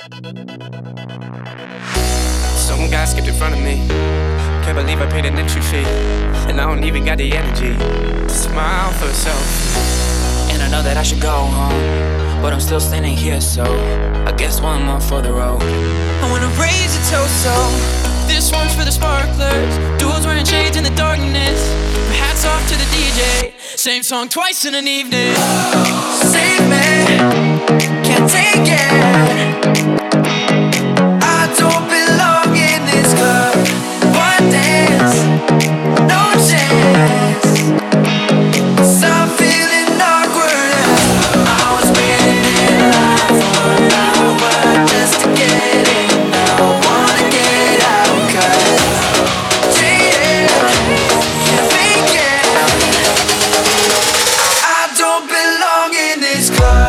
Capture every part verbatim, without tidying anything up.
Some guy skipped in front of me. Can't believe I paid an entry fee, and I don't even got the energy to smile for herself. And I know that I should go home, but I'm still standing here, so I guess one more for the road. I wanna raise a toast, so this one's for the sparklers, dudes wearing shades in the darkness. Hats off to the D J, same song twice in an evening. Save me, can't take it. I don't belong in this club. One dance, no chance. 'Cause I'm feeling awkward. I was waiting in line for an hour just to get in. Now I wanna get out 'cause cheating, can't fake it. I don't belong in this club.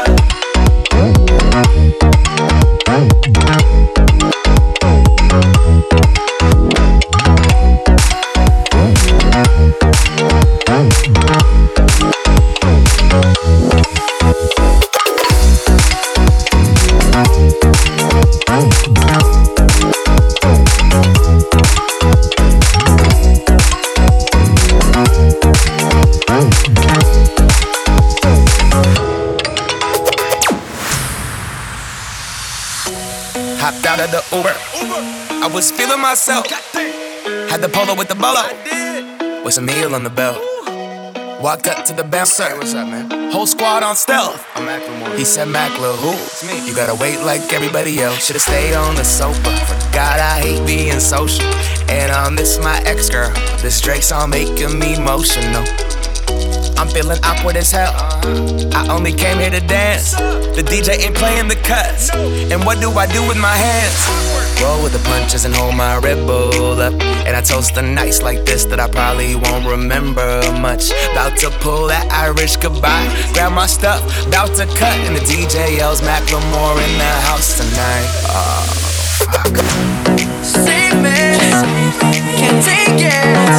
Hopped out of the Uber, I was feeling myself. Had the polo with the bolo, with some meal on the belt. Walked up to the bouncer, what's up, man? Whole squad on stealth. I'm Macklemore. He said, Macklemore, who? It's me. You gotta wait like everybody else. Should've stayed on the sofa. Forgot I hate being social. And I miss my ex-girl. This Drake song making me emotional. I'm feeling awkward as hell. I only came here to dance. The D J ain't playing the cuts. And what do I do with my hands? Roll with the punches and hold my Red Bull up. And I toast the nights like this that I probably won't remember much. About to pull that Irish goodbye. Grab my stuff, about to cut. And the D J yells Macklemore in the house tonight. Oh, fuck. Save me, can't take it.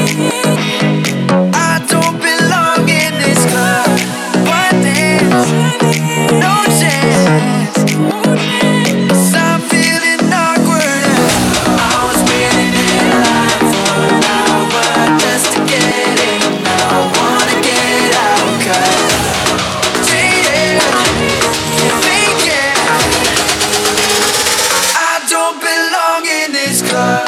I don't belong in this club. One dance, no chance. 'Cause I'm feeling awkward. I was waiting in line for an hour just to get in. Now I wanna get out 'cause cheating, can't fake it. I don't belong in this club.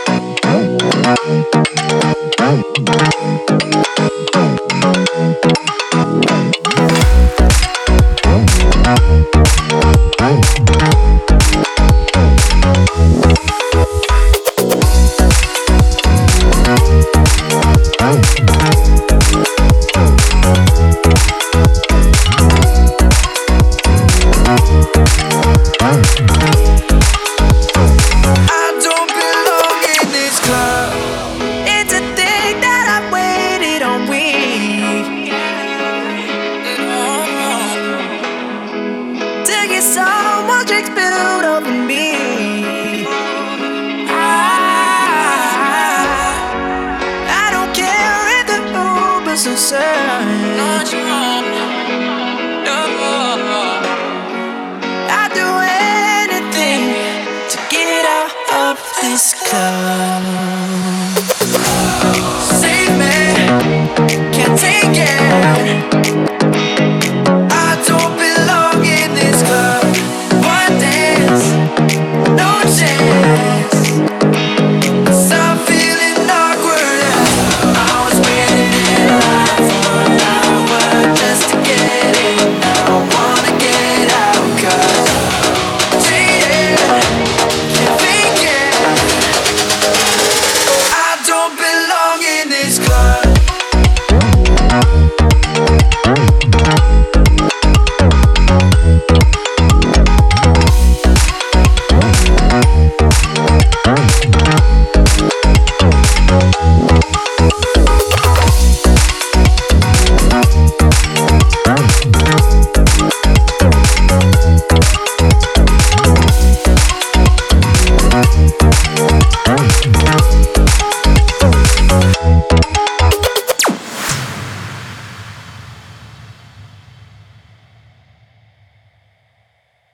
I'd do anything to get out of this club.